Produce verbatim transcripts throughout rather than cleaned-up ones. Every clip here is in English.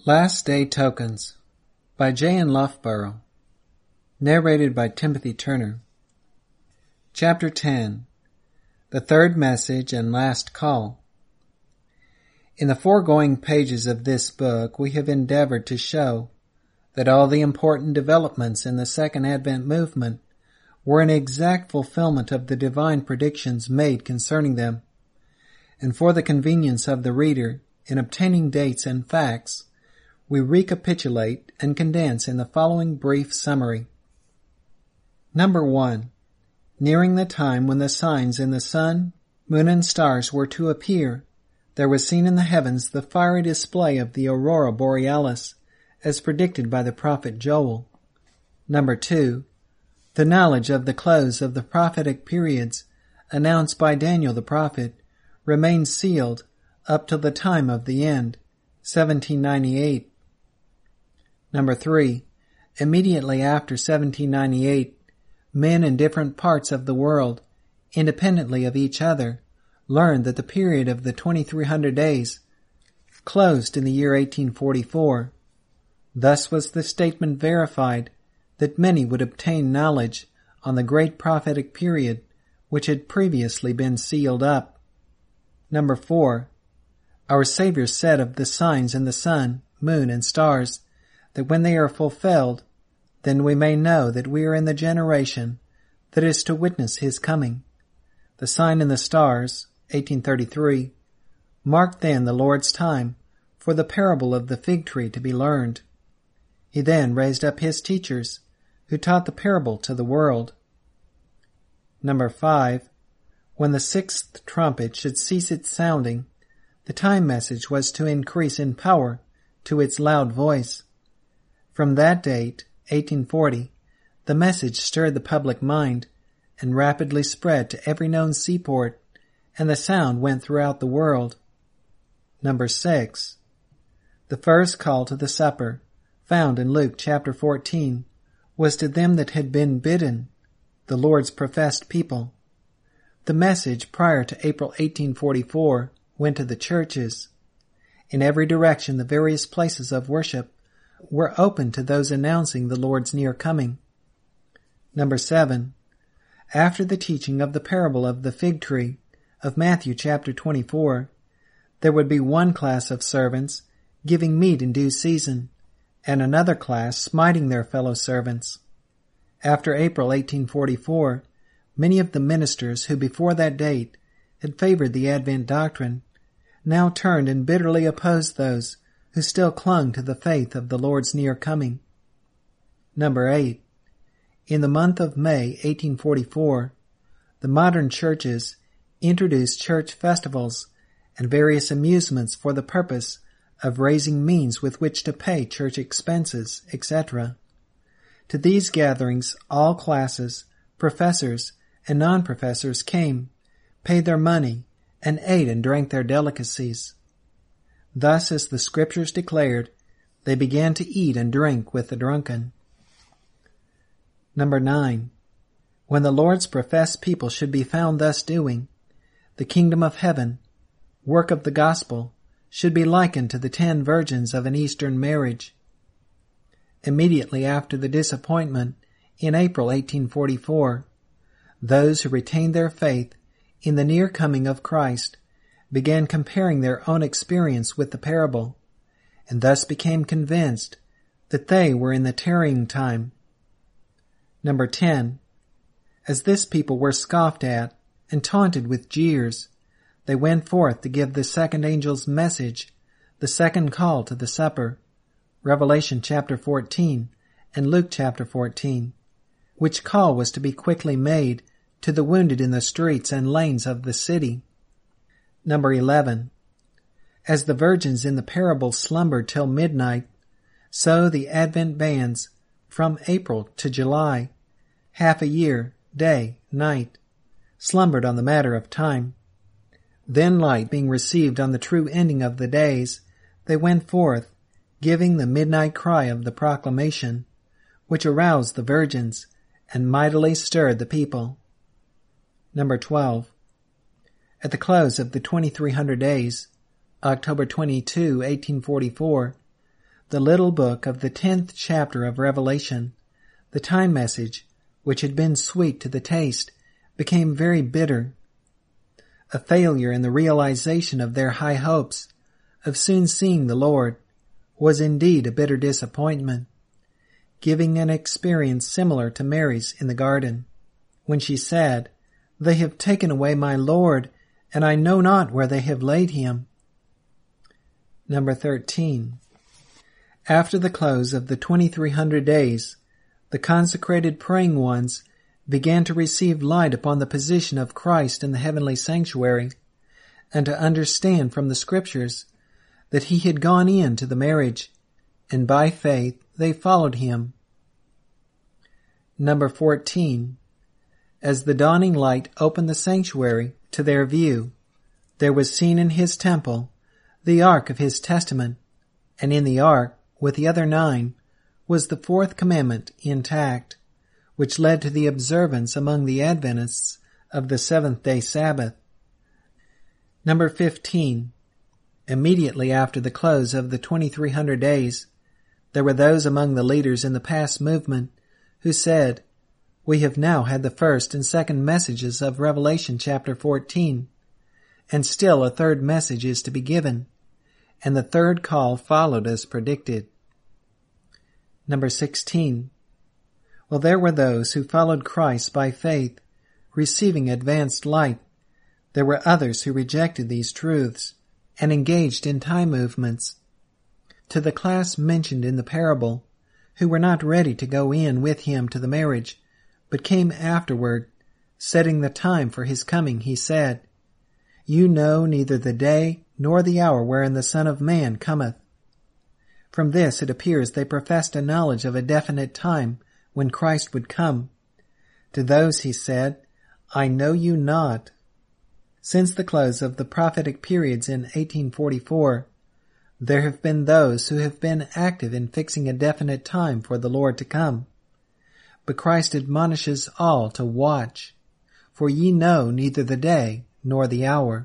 Last Day Tokens by J. N. Loughborough. Narrated by Timothy Turner. Chapter ten. The Third Message and Last Call. In the foregoing pages of this book, we have endeavored to show that all the important developments in the Second Advent movement were an exact fulfillment of the divine predictions made concerning them, and for the convenience of the reader in obtaining dates and facts, we recapitulate and condense in the following brief summary. Number one. Nearing the time when the signs in the sun, moon, and stars were to appear, there was seen in the heavens the fiery display of the aurora borealis, as predicted by the prophet Joel. Number two. The knowledge of the close of the prophetic periods, announced by Daniel the prophet, remained sealed up till the time of the end, seventeen ninety-eight. Number three. Immediately after seventeen ninety-eight, men in different parts of the world, independently of each other, learned that the period of the twenty-three hundred days closed in the year eighteen forty-four. Thus was the statement verified that many would obtain knowledge on the great prophetic period which had previously been sealed up. Number four. Our Savior said of the signs in the sun, moon, and stars, that when they are fulfilled, then we may know that we are in the generation that is to witness his coming. The sign in the stars, eighteen thirty-three, marked then the Lord's time for the parable of the fig tree to be learned. He then raised up his teachers, who taught the parable to the world. Number five. When the sixth trumpet should cease its sounding, the time message was to increase in power to its loud voice. From that date, eighteen forty, the message stirred the public mind and rapidly spread to every known seaport, and the sound went throughout the world. Number six. The first call to the supper, found in Luke chapter fourteen, was to them that had been bidden, the Lord's professed people. The message prior to April eighteen forty-four went to the churches. In every direction the various places of worship were open to those announcing the Lord's near coming. Number seven. After the teaching of the parable of the fig tree of Matthew chapter twenty-four, there would be one class of servants giving meat in due season, and another class smiting their fellow servants. After April eighteen forty-four, many of the ministers who before that date had favored the Advent doctrine now turned and bitterly opposed those who still clung to the faith of the Lord's near coming. Number eight. In the month of May eighteen forty-four, the modern churches introduced church festivals and various amusements for the purpose of raising means with which to pay church expenses, et cetera. To these gatherings all classes, professors, and non-professors came, paid their money, and ate and drank their delicacies. Thus, as the Scriptures declared, they began to eat and drink with the drunken. Number nine. When the Lord's professed people should be found thus doing, the kingdom of heaven, work of the gospel, should be likened to the ten virgins of an Eastern marriage. Immediately after the disappointment in April eighteen forty-four, those who retained their faith in the near coming of Christ began comparing their own experience with the parable, and thus became convinced that they were in the tarrying time. Number ten. As this people were scoffed at and taunted with jeers, they went forth to give the second angel's message, the second call to the supper, Revelation chapter fourteen and Luke chapter fourteen, which call was to be quickly made to the wounded in the streets and lanes of the city. Number eleven. As the virgins in the parable slumbered till midnight, so the Advent bands from April to July, half a year, day, night, slumbered on the matter of time. Then light being received on the true ending of the days, they went forth, giving the midnight cry of the proclamation, which aroused the virgins and mightily stirred the people. Number twelve. At the close of the twenty-three hundred days, October twenty-second, eighteen forty-four, the little book of the tenth chapter of Revelation, the time message, which had been sweet to the taste, became very bitter. A failure in the realization of their high hopes of soon seeing the Lord was indeed a bitter disappointment, giving an experience similar to Mary's in the garden, when she said, "They have taken away my Lord, and I know not where they have laid him." Number thirteen. After the close of the twenty-three hundred days, the consecrated praying ones began to receive light upon the position of Christ in the heavenly sanctuary, and to understand from the Scriptures that he had gone in to the marriage, and by faith they followed him. Number fourteen. As the dawning light opened the sanctuary to their view, there was seen in his temple the ark of his testament, and in the ark, with the other nine, was the fourth commandment intact, which led to the observance among the Adventists of the seventh-day Sabbath. Number fifteen. Immediately after the close of the twenty-three hundred days, there were those among the leaders in the past movement who said, "We have now had the first and second messages of Revelation chapter fourteen, and still a third message is to be given, and the third call followed as predicted." Number sixteen. Well, there were those who followed Christ by faith, receiving advanced light. There were others who rejected these truths and engaged in time movements. To the class mentioned in the parable, who were not ready to go in with him to the marriage, but came afterward, setting the time for his coming, he said, "You know neither the day nor the hour wherein the Son of Man cometh." From this it appears they professed a knowledge of a definite time when Christ would come. To those he said, "I know you not." Since the close of the prophetic periods in eighteen forty-four, there have been those who have been active in fixing a definite time for the Lord to come. But Christ admonishes all to watch, for ye know neither the day nor the hour.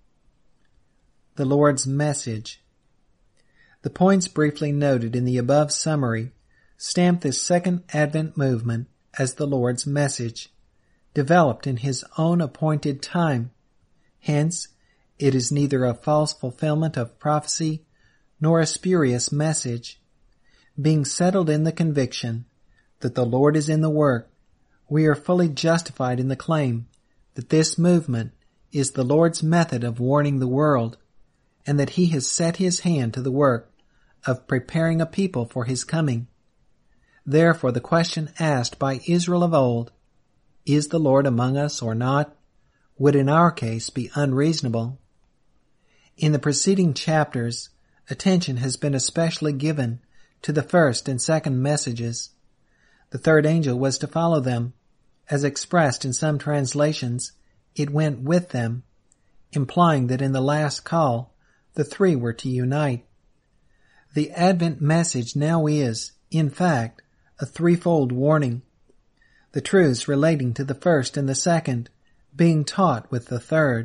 The Lord's message. The points briefly noted in the above summary stamp this second Advent movement as the Lord's message, developed in his own appointed time. Hence, it is neither a false fulfillment of prophecy nor a spurious message. Being settled in the conviction that the Lord is in the work, we are fully justified in the claim that this movement is the Lord's method of warning the world, and that he has set his hand to the work of preparing a people for his coming. Therefore the question asked by Israel of old, "Is the Lord among us or not?" would in our case be unreasonable. In the preceding chapters, attention has been especially given to the first and second messages. The third angel was to follow them. As expressed in some translations, it went with them, implying that in the last call, the three were to unite. The Advent message now is, in fact, a threefold warning, the truths relating to the first and the second being taught with the third.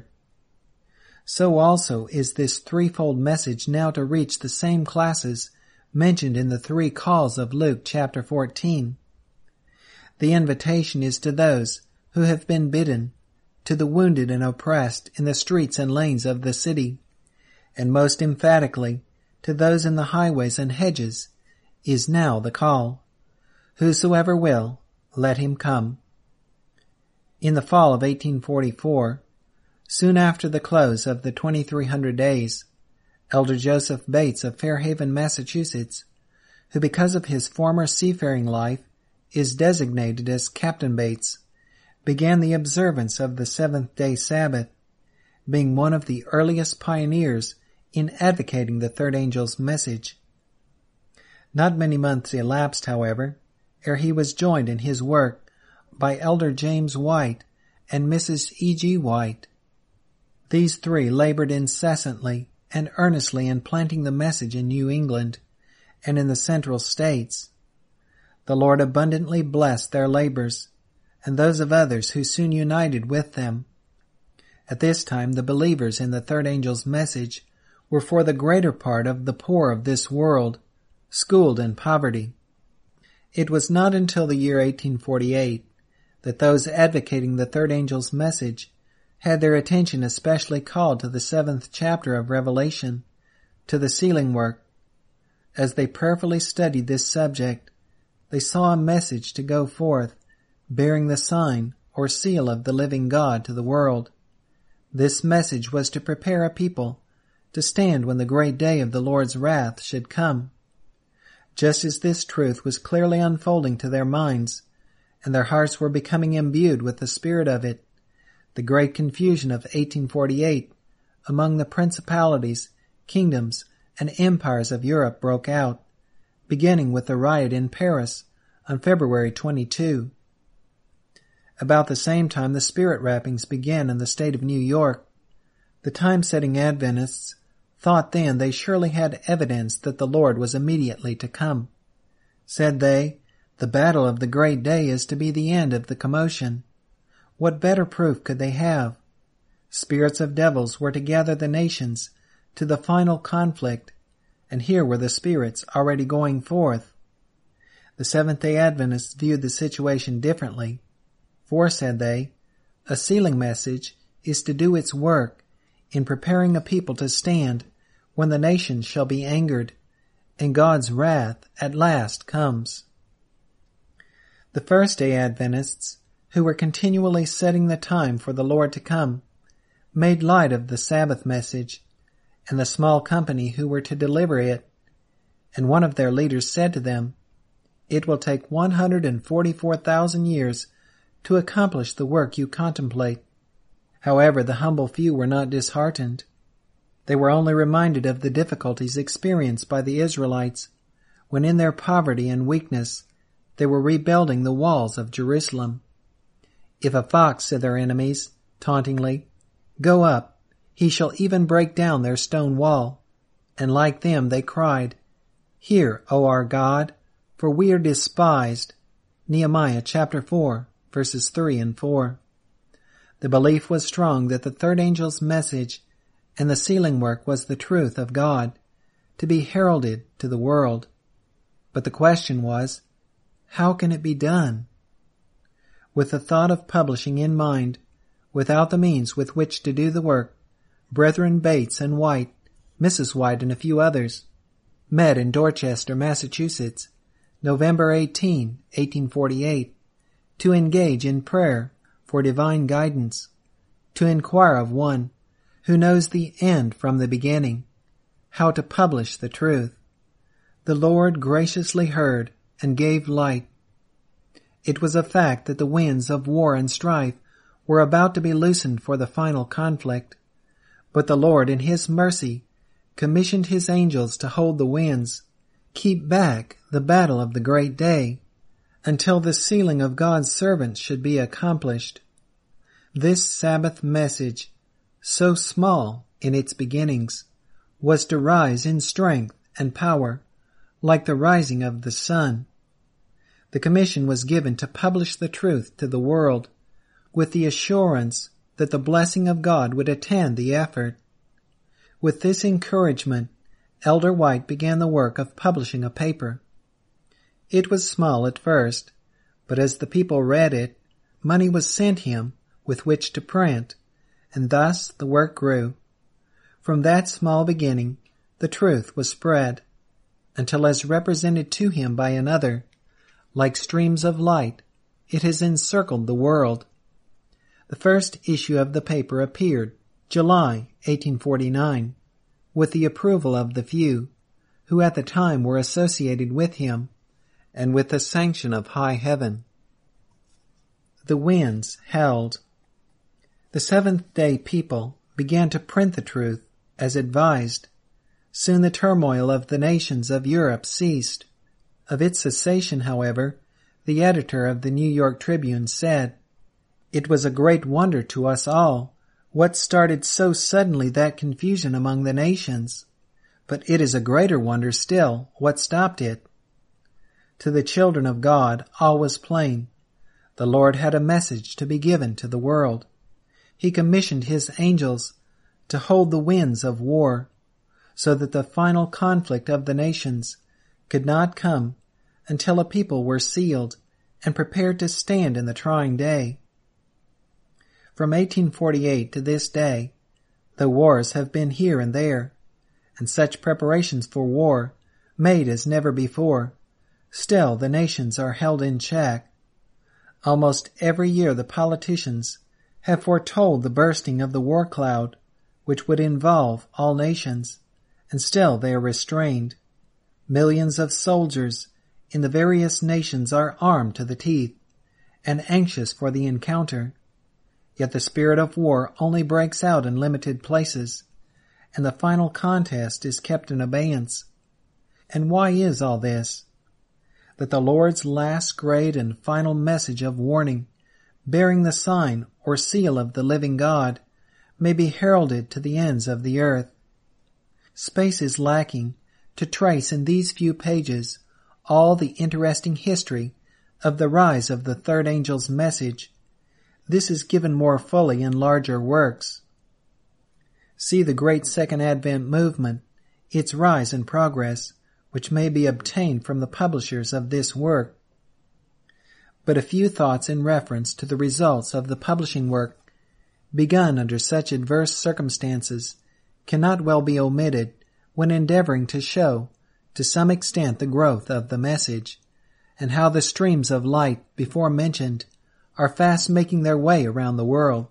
So also is this threefold message now to reach the same classes mentioned in the three calls of Luke chapter fourteen. The invitation is to those who have been bidden, to the wounded and oppressed in the streets and lanes of the city, and most emphatically to those in the highways and hedges is now the call. Whosoever will, let him come. In the fall of eighteen forty-four, soon after the close of the twenty-three hundred days, Elder Joseph Bates of Fairhaven, Massachusetts, who because of his former seafaring life is designated as Captain Bates, began the observance of the seventh-day Sabbath, being one of the earliest pioneers in advocating the third angel's message. Not many months elapsed, however, ere he was joined in his work by Elder James White and Missus E G White. These three labored incessantly and earnestly in planting the message in New England and in the Central States. The Lord abundantly blessed their labors, and those of others who soon united with them. At this time the believers in the third angel's message were for the greater part of the poor of this world, schooled in poverty. It was not until the year eighteen forty-eight that those advocating the third angel's message had their attention especially called to the seventh chapter of Revelation, to the sealing work. As they prayerfully studied this subject, they saw a message to go forth, bearing the sign or seal of the living God to the world. This message was to prepare a people to stand when the great day of the Lord's wrath should come. Just as this truth was clearly unfolding to their minds, and their hearts were becoming imbued with the spirit of it, the great confusion of eighteen forty-eight among the principalities, kingdoms, and empires of Europe broke out, beginning with the riot in Paris on February twenty-second. About the same time the spirit rappings began in the state of New York. The time-setting Adventists thought then they surely had evidence that the Lord was immediately to come. Said they, the battle of the great day is to be the end of the commotion. What better proof could they have? Spirits of devils were to gather the nations to the final conflict, and here were the spirits already going forth. The Seventh-day Adventists viewed the situation differently, for, said they, a sealing message is to do its work in preparing a people to stand when the nations shall be angered, and God's wrath at last comes. The first-day Adventists, who were continually setting the time for the Lord to come, made light of the Sabbath message and the small company who were to deliver it, and one of their leaders said to them, "It will take one hundred forty-four thousand years to accomplish the work you contemplate." However, the humble few were not disheartened. They were only reminded of the difficulties experienced by the Israelites when in their poverty and weakness they were rebuilding the walls of Jerusalem. "If a fox," said their enemies, tauntingly, "go up, he shall even break down their stone wall." And like them they cried, "Hear, O our God, for we are despised." Nehemiah chapter four, verses three and four. The belief was strong that the third angel's message and the sealing work was the truth of God, to be heralded to the world. But the question was, how can it be done? With the thought of publishing in mind, without the means with which to do the work, Brethren Bates and White, Missus White and a few others, met in Dorchester, Massachusetts, November eighteenth, eighteen forty-eight, to engage in prayer for divine guidance, to inquire of one who knows the end from the beginning, how to publish the truth. The Lord graciously heard and gave light. It was a fact that the winds of war and strife were about to be loosened for the final conflict, but the Lord in His mercy commissioned His angels to hold the winds, keep back the battle of the great day, until the sealing of God's servants should be accomplished. This Sabbath message, so small in its beginnings, was to rise in strength and power, like the rising of the sun. The commission was given to publish the truth to the world, with the assurance that the blessing of God would attend the effort. With this encouragement, Elder White began the work of publishing a paper. It was small at first, but as the people read it, money was sent him with which to print, and thus the work grew. From that small beginning, the truth was spread, until as represented to him by another, like streams of light, it has encircled the world. The first issue of the paper appeared July eighteen forty-nine, with the approval of the few, who at the time were associated with him, and with the sanction of high heaven. The winds held. The Seventh-day people began to print the truth as advised. Soon the turmoil of the nations of Europe ceased. Of its cessation, however, the editor of the New York Tribune said, "It was a great wonder to us all what started so suddenly that confusion among the nations, but it is a greater wonder still what stopped it." To the children of God all was plain. The Lord had a message to be given to the world. He commissioned His angels to hold the winds of war, so that the final conflict of the nations could not come until a people were sealed and prepared to stand in the trying day. From eighteen forty-eight to this day, though wars have been here and there, and such preparations for war made as never before, still the nations are held in check. Almost every year the politicians have foretold the bursting of the war cloud, which would involve all nations, and still they are restrained. Millions of soldiers in the various nations are armed to the teeth and anxious for the encounter. Yet the spirit of war only breaks out in limited places, and the final contest is kept in abeyance. And why is all this? That the Lord's last great and final message of warning, bearing the sign or seal of the living God, may be heralded to the ends of the earth. Space is lacking to trace in these few pages all the interesting history of the rise of the third angel's message. This is given more fully in larger works. See the great Second Advent movement, its rise and progress, which may be obtained from the publishers of this work. But a few thoughts in reference to the results of the publishing work, begun under such adverse circumstances, cannot well be omitted when endeavoring to show, to some extent, the growth of the message, and how the streams of light before mentioned are fast making their way around the world.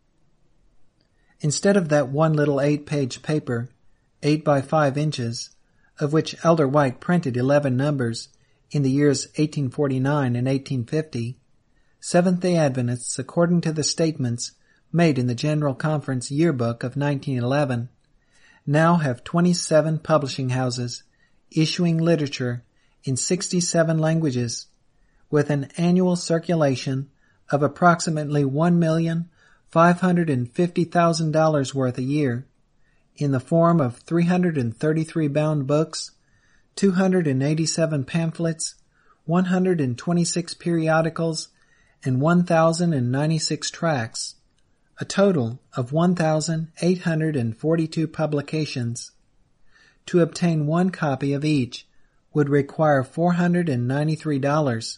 Instead of that one little eight-page paper, eight by five inches, of which Elder White printed eleven numbers in the years eighteen forty-nine and eighteen fifty, Seventh-day Adventists, according to the statements made in the General Conference Yearbook of nineteen eleven, now have twenty-seven publishing houses issuing literature in sixty-seven languages, with an annual circulation of approximately one million five hundred fifty thousand dollars worth a year, in the form of three hundred thirty-three bound books, two hundred eighty-seven pamphlets, one hundred twenty-six periodicals, and one thousand ninety-six tracts, a total of one thousand eight hundred forty-two publications. To obtain one copy of each would require four hundred ninety-three dollars.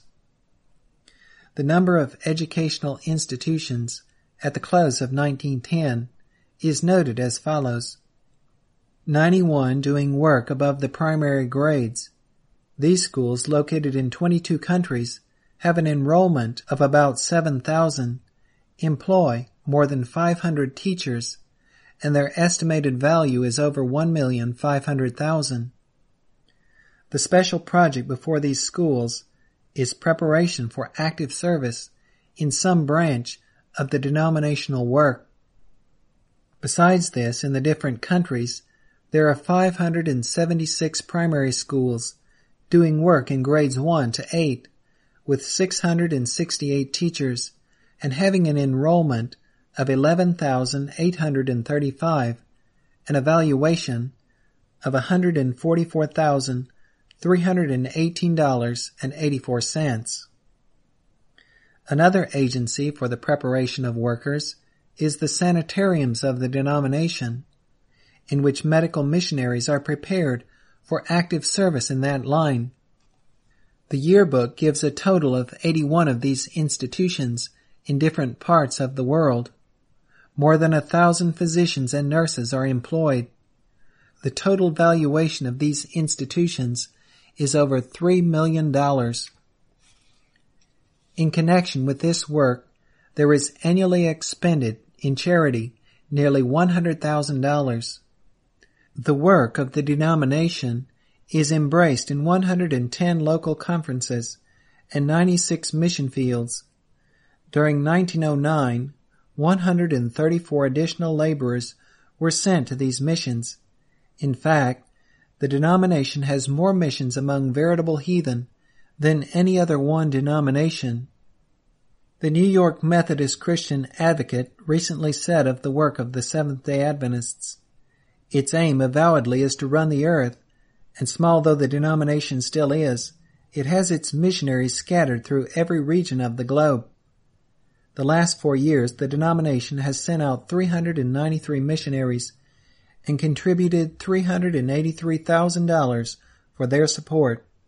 The number of educational institutions at the close of nineteen ten is noted as follows: ninety-one doing work above the primary grades. These schools, located in twenty-two countries, have an enrollment of about seven thousand, employ more than five hundred teachers, and their estimated value is over one million five hundred thousand. The special project before these schools is preparation for active service in some branch of the denominational work. Besides this, in the different countries, there are five hundred seventy-six primary schools doing work in grades one to eight, with six hundred sixty-eight teachers, and having an enrollment of eleven thousand eight hundred thirty-five, an evaluation of one hundred forty-four thousand three hundred eighteen dollars and eighty-four cents. Another agency for the preparation of workers is the sanitariums of the denomination, in which medical missionaries are prepared for active service in that line. The yearbook gives a total of eighty-one of these institutions in different parts of the world. More than a thousand physicians and nurses are employed. The total valuation of these institutions is over three million dollars. In connection with this work, there is annually expended in charity nearly one hundred thousand dollars. The work of the denomination is embraced in one hundred ten local conferences and ninety-six mission fields. During nineteen oh nine, one hundred thirty-four additional laborers were sent to these missions. In fact, the denomination has more missions among veritable heathen than any other one denomination. The New York Methodist Christian Advocate recently said of the work of the Seventh-day Adventists, "Its aim avowedly is to run the earth, and small though the denomination still is, it has its missionaries scattered through every region of the globe." The last four years, the denomination has sent out three hundred ninety-three missionaries and contributed three hundred eighty-three thousand dollars for their support.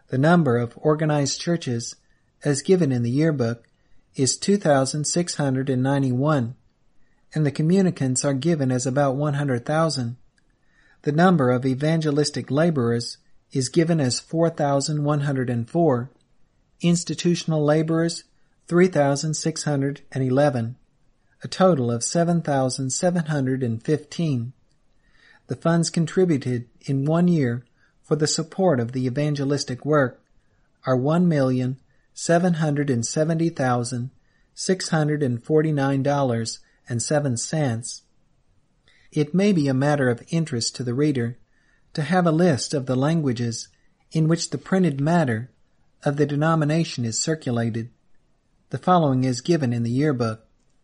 The number of organized churches, as given in the yearbook, is two thousand six hundred ninety-one, and the communicants are given as about one hundred thousand. The number of evangelistic laborers is given as four thousand one hundred four, institutional laborers three thousand six hundred eleven, a total of seven thousand seven hundred fifteen. The funds contributed in one year for the support of the evangelistic work are one million seven hundred seventy thousand six hundred forty-nine dollars and seven cents. It may be a matter of interest to the reader to have a list of the languages in which the printed matter of the denomination is circulated. The following is given in the yearbook: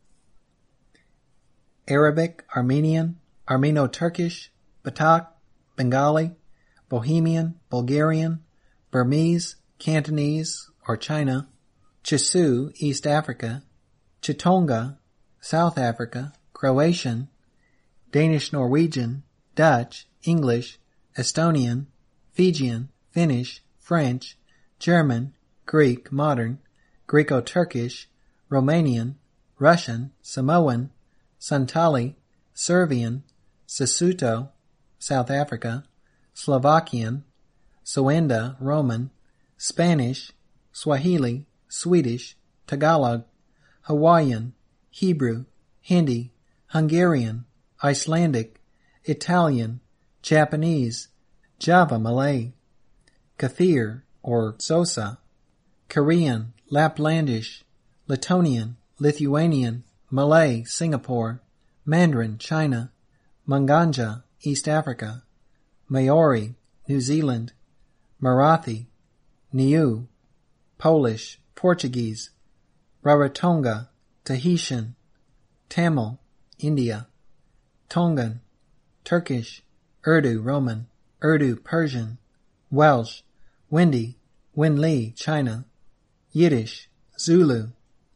Arabic, Armenian, Armeno-Turkish, Batak, Bengali, Bohemian, Bulgarian, Burmese, Cantonese or China, Chisu, East Africa, Chitonga, South Africa, Croatian, Danish-Norwegian, Dutch, English, Estonian, Fijian, Finnish, French, German, Greek, Modern, Greco-Turkish, Romanian, Russian, Samoan, Santali, Serbian, Sesotho, South Africa, Slovakian, Soenda, Roman, Spanish, Swahili, Swedish, Tagalog, Hawaiian, Hebrew, Hindi, Hungarian, Icelandic, Italian, Japanese, Java Malay, Kathir or Xhosa, Korean, Laplandish, Litonian, Lithuanian, Malay, Singapore, Mandarin, China, Manganja, East Africa, Maori, New Zealand, Marathi, Niue, Polish, Portuguese, Rarotonga, Tahitian, Tamil, India, Tongan, Turkish, Urdu, Roman, Urdu, Persian, Welsh, Windi, Wenli, China, Yiddish, Zulu.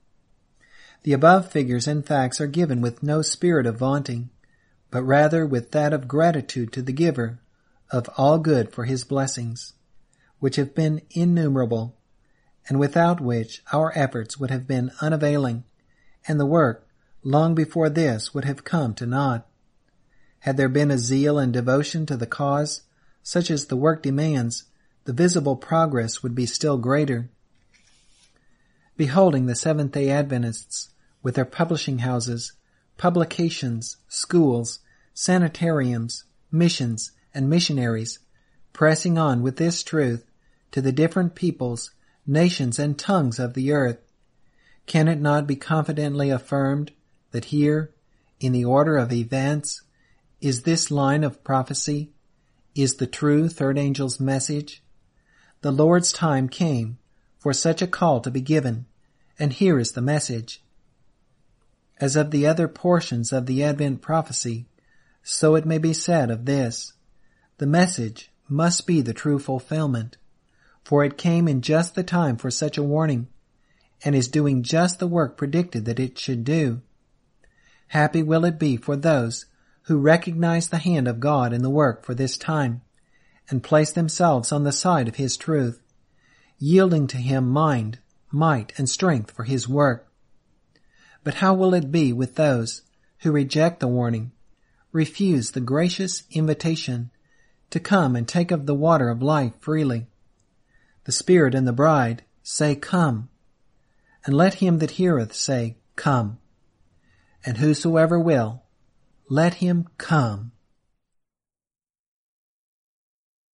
The above figures and facts are given with no spirit of vaunting, but rather with that of gratitude to the giver of all good for his blessings, which have been innumerable, and without which our efforts would have been unavailing, and the work long before this would have come to naught. Had there been a zeal and devotion to the cause, such as the work demands, the visible progress would be still greater. Beholding the Seventh-day Adventists, with their publishing houses, publications, schools, sanitariums, missions, and missionaries, pressing on with this truth to the different peoples, nations, and tongues of the earth, can it not be confidently affirmed that here, in the order of events, is this line of prophecy, is the true third angel's message? The Lord's time came for such a call to be given, and here is the message. As of the other portions of the Advent prophecy, so it may be said of this. The message must be the true fulfillment, for it came in just the time for such a warning, and is doing just the work predicted that it should do. Happy will it be for those who recognize the hand of God in the work for this time, and place themselves on the side of His truth, yielding to Him mind, might, and strength for His work. But how will it be with those who reject the warning, refuse the gracious invitation to come and take of the water of life freely? The Spirit and the bride say, Come, and let him that heareth say, Come, and whosoever will, let him come.